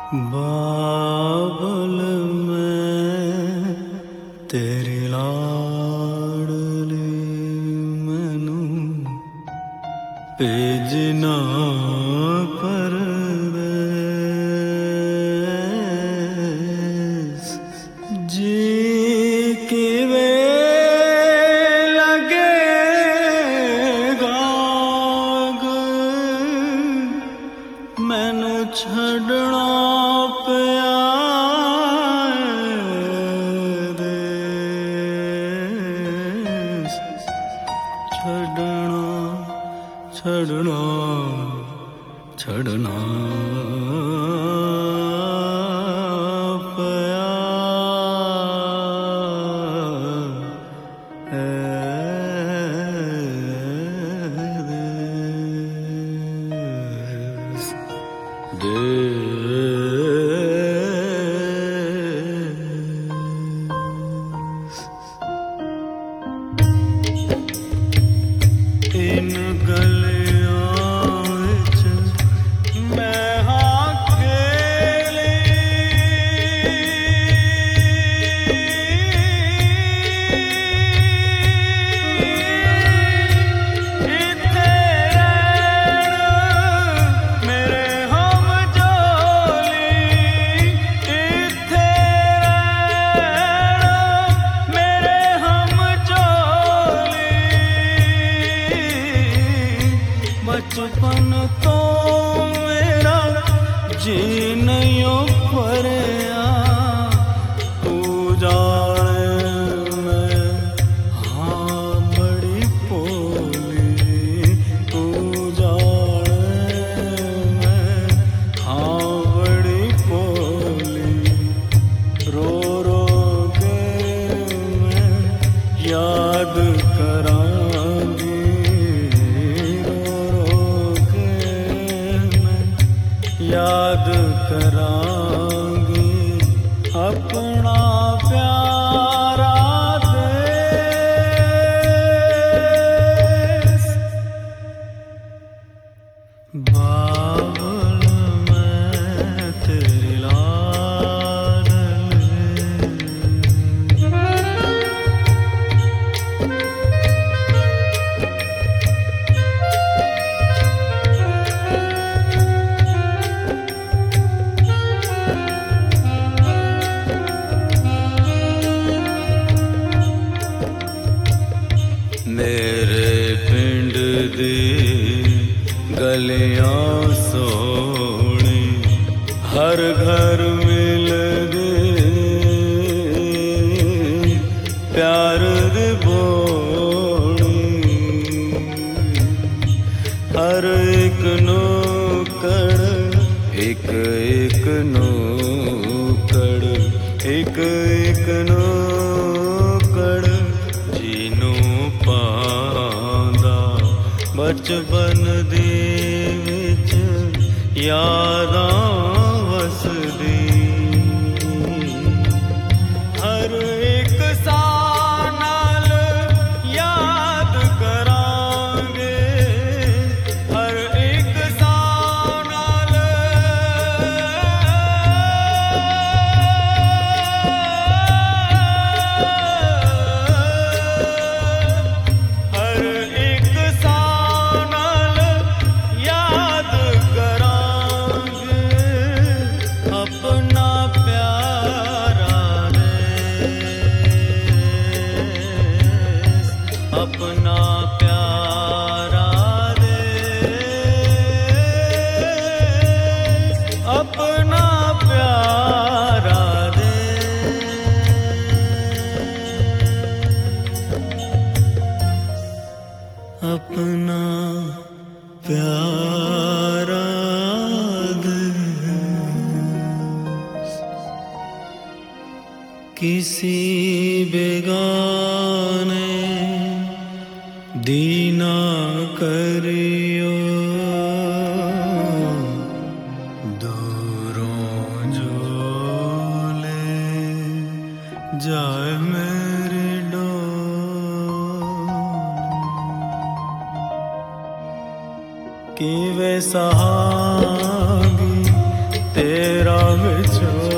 बाबल मैं तेरी लाडली मैनू भेजना परदेस जी की वे लगेगा मैनू छड़ना छड़ना छड़ना पया इन बचपन तो मेरा जी नहीं पड़या तू जाने मैं हाँ बड़ी पोली तू जाने मैं हाँ बड़ी पोली रो रो के मैं याद करा याद करांगी अपना प्यारा देश बाबल मैं तेरी लाडली मेरे पिंड दी गलियां सोनी हर घर मिल गए प्यार दी बोनी हर एक नूकड़ एक एक नूकड़ एक एक नूकड़ जीनू पांदा बचपन दे विच यादां वसदी हर एक साल नाल याद करांगे हर एक साल नाल अपना प्यारा देश अपना प्यारा देश अपना प्यारा देश अपना प्यारा किसी बेगाने दीना करियो दूरों जो ले जाए मेरी डोर कि वे सहागी तेरा छोड़